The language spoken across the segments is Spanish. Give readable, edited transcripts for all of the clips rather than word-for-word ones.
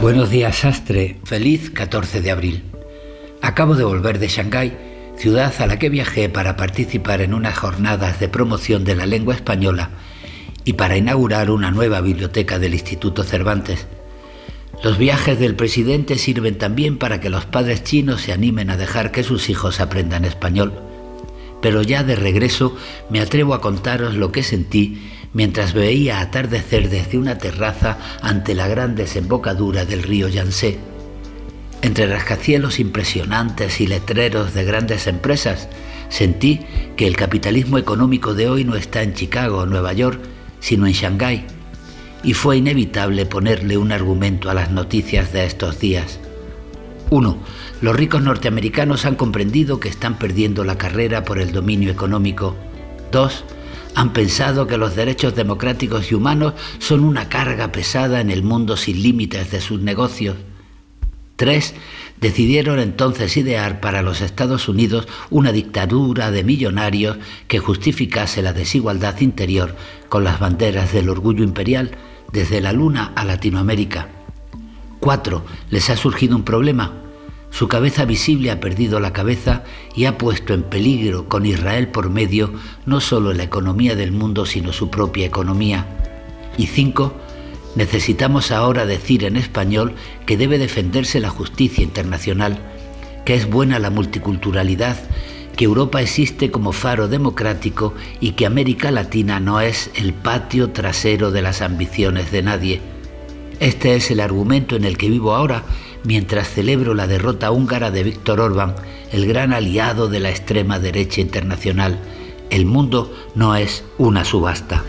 Buenos días, Sastre. Feliz 14 de abril. Acabo de volver de Shanghái, ciudad a la que viajé para participar en unas jornadas de promoción de la lengua española y para inaugurar una nueva biblioteca del Instituto Cervantes. Los viajes del presidente sirven también para que los padres chinos se animen a dejar que sus hijos aprendan español. Pero ya de regreso me atrevo a contaros lo que sentí mientras veía atardecer desde una terraza ante la gran desembocadura del río Yangtze. Entre rascacielos impresionantes y letreros de grandes empresas, sentí que el capitalismo económico de hoy no está en Chicago o Nueva York, sino en Shanghái. Y fue inevitable ponerle un argumento a las noticias de estos días. 1. Los ricos norteamericanos han comprendido que están perdiendo la carrera por el dominio económico. 2. Han pensado que los derechos democráticos y humanos son una carga pesada en el mundo sin límites de sus negocios. 3. Decidieron entonces idear para los Estados Unidos una dictadura de millonarios que justificase la desigualdad interior con las banderas del orgullo imperial desde la Luna a Latinoamérica. 4. Les ha surgido un problema. Su cabeza visible ha perdido la cabeza y ha puesto en peligro, con Israel por medio, no solo la economía del mundo, sino su propia economía. Y 5. Necesitamos ahora decir en español que debe defenderse la justicia internacional, que es buena la multiculturalidad, que Europa existe como faro democrático y que América Latina no es el patio trasero de las ambiciones de nadie. Este es el argumento en el que vivo ahora, mientras celebro la derrota húngara de Viktor Orbán, el gran aliado de la extrema derecha internacional. El mundo no es una subasta.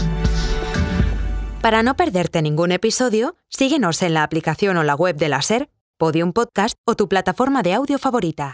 Para no perderte ningún episodio, síguenos en la aplicación o la web de la SER, Podium Podcast o tu plataforma de audio favorita.